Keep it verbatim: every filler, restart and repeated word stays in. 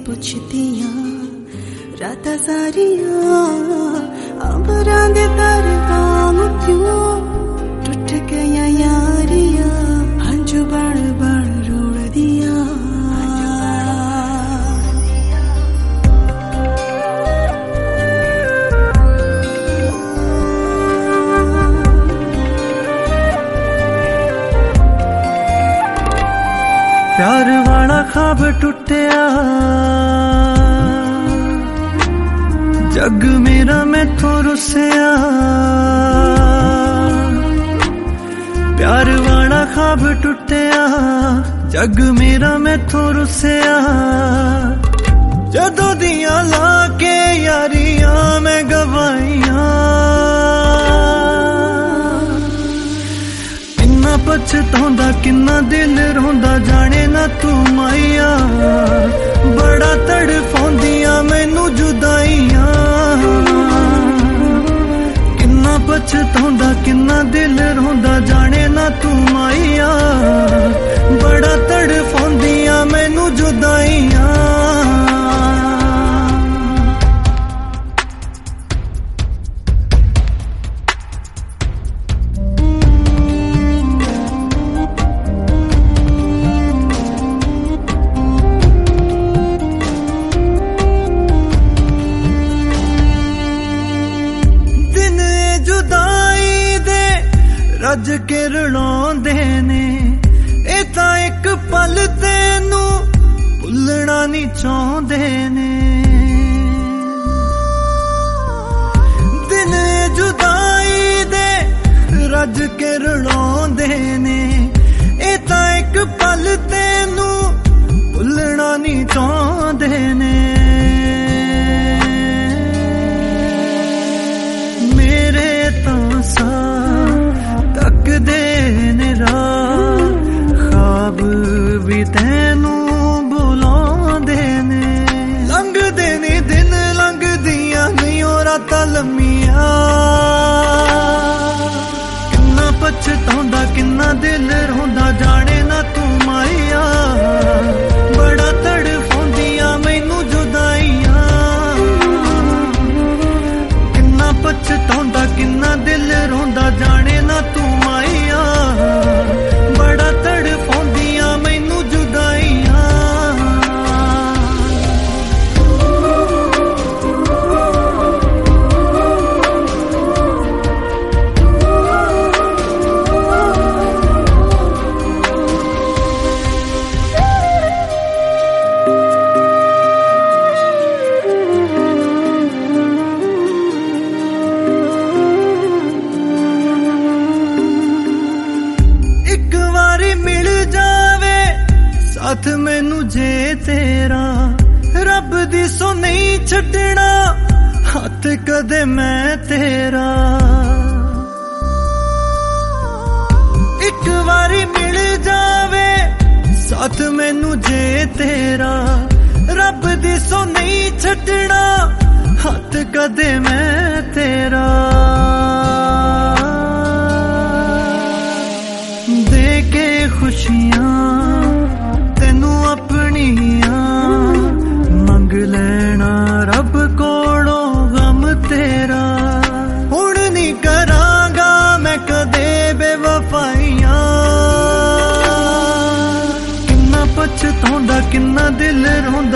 ਪੁੱਛਦੀਆਂ ਰਾਤਾਂ ਸਾਰੀਆਂ ਅੰਬਰਾਂ ਦੇ ਦਰਵਾਜ਼ੇ ਕਿਉਂ ਟੁੱਟ ਗਈਆਂ ਯਾਰੀਆਂ ਹੰਝੂ ਬਣ ਬਣ ਰੋੜਦੀਆਂ प्यार वाला ख्वाब टूटिया जग मेरा मैथों रुसिया प्यार वाला ख्वाब टूटिया जग मेरा मैथों रुसिया जदों दियां ला के यारियां मैं गवाइयां पछताउंदा किन्ना दिल रोंदा जाने ना तू माइया बड़ा तड़फाउंदियां मैनू जुदाइयां किन्ना पछताउंदा किन्ना दिल रोंदा जाने ना तू माइया बड़ा तड़फाउंदियां मैनू जुदाइयां रज के रलाउंदे ने ए तां इक पल तैनू भुलना नहीं चाहुंदे ने दिन जुदाई दे रज के रलाउंदे ने ए तां इक पल तैनू भुलना नहीं चाहुंदे ने मेरे तां सा दे ने ख्वाब भी तैनू बुलाउंदे ने लंघदे ने दिन लंघदियां नहीं रातां लम्मियां किन्ना पछताउंदा किन्ना दिल रोंदा जाने ना तू माइया बड़ा तड़फाउंदियां मैनू जुदाइयां किन्ना पछताउंदा किन्ना दिल रोंदा जाने ना तू माइया बड़ा तड़फाउंदियां मैनू जुदाइयां साथ मैनू जे तेरा रब दी सो नहीं छड्डना हाथ कदे मैं तेरा एक बारी मिल जावे साथ मैनू जे तेरा रब दी सो नहीं छड्डना हाथ कदे मैं तेरा दे के खुशियां मंग लेना रब कोलों गम तेरा हुण नहीं करांगा मैं कदे बेवफाइयां किन्ना पछताउंदा किन्ना दिल रोंदा